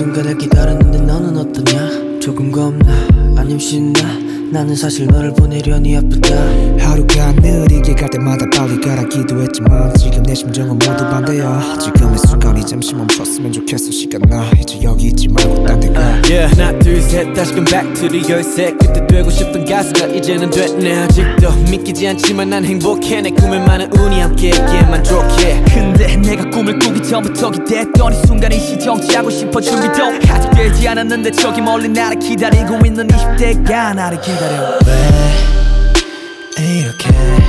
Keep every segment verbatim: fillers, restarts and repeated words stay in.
순간을 기다렸는데 너는 어떠냐? 조금 겁나 아님 신나 나는 사실 너를 보내려니 아프다. 하루가 느리게 갈 때마다 빨리 가라 기도했지만 지금 내 심정은 모두 반대야. 지금의 순간이 잠시 멈췄으면 좋겠어. 시간 나 이제 여기 있지 말고 딴 데 가. yeah. 하나 둘 셋 다시금 back to the 열쇠. 그때 되고 싶던 가수가 이제는 됐네. 아직도 믿기지 않지만 난 행복해. 내 꿈에 많은 운이 함께했기에 만족해. 근데 내가 꿈을 꾸기 전부터 기대했던 이 순간이 시정지하고 싶어. 준비도 아직 되지 않았는데 저기 멀리 나를 기다리고 있는 이십 대가 나를 기다려. 왜 이렇게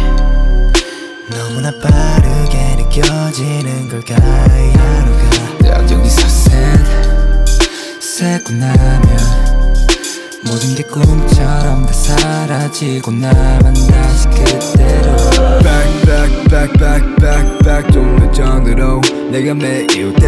너무나 빠르게 느껴지는 걸까. 이 하루가 딱 여기서 셋 새고 나면 모든 게 꿈처럼 다 사라지고 나만 다시 그대로 Back back back back back back 좀 더 전으로 내가 매일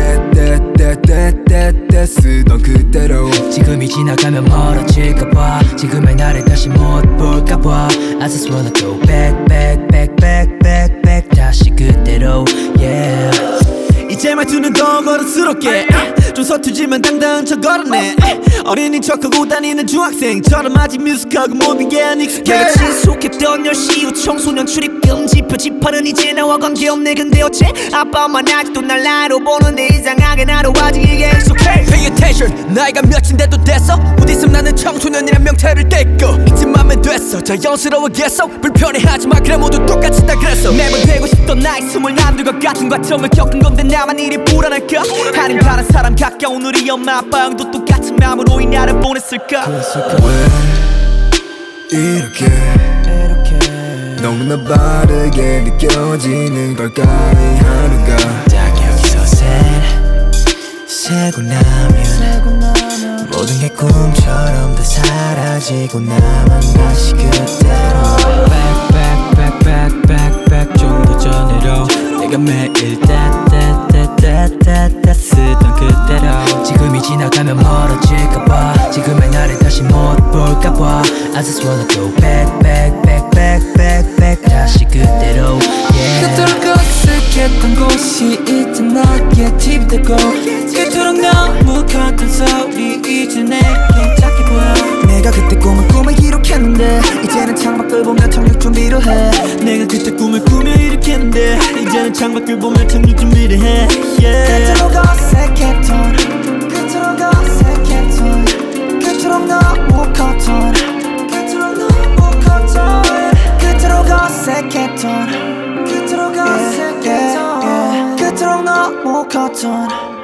떼떼떼떼떼떼 쓰던 그대로 지금이 지나가면 멀어질까봐 지금의 나를 다시 못 볼까봐 I just wanna go back back back back back back 다시 그대로 yeah. 이제 말투는 더 거릇스럽게 좀 서투지만 당당한 척 걸었네. 어린이 척하고 다니는 중학생처럼 아직 뮤직하고 모든 게 안 익숙해. 내가 지속했던 열 시 후 청소년 출입금 지표 지파는 이제 나와 관계없네. 근데 어째 아빠 엄마는 아직도 날 나로 보는데 이상하게 나도 아직 이게 익숙해. Pay attention 나이가 몇인데도 됐어. 곧 있으면 나는 청소년이란 명찰을 떼고 이쯤 하면 됐어. 자연스러워겠어. 불편해하지마 그래 모두 똑같이 다 그랬어. 매번 되고 싶던 나이 스물한둘과 같은 과정을 겪은 건데 나만 이리 불안할까. 하는 다른 사람 가까운 우리 엄마 아빠 형도 똑같은 마음으로 이 날을 보냈을까. 왜 이렇게 너무나 빠르게 느껴지는 걸까. 이 하루가 딱 여기서 셋 새고 나면 모든 게 꿈처럼 다 사라지고 나만 다시 그대로 Back back back back back back 좀 더 전으로 내가 매일 떼떼떼떼떼떼 쓰던 그대로 지금이 지나가면 멀어질까봐 지금의 나를 다시 못 볼까봐 I just wanna go back back back back back back 다시 그대로 yeah. 그토록 어색했던 곳이 이제 나의 팁이 되고 그토록 너무 컸던 소리 이제 내게 작게 보여. 내가 그때 꿈을 꾸며 기록했는데 이제는 창밖을 보며 착륙 준비를 해. 내가 그때 꿈을 꾸며 일으켰는데 이제는 창밖을 보며 착륙 준비를 해 yeah. 그토록 어색했던 그토록 어색했던 그토록 너무 컸던 그토록 너무 컸던 그토록 어색했던 그토록 어색했던 그토록 너무 컸던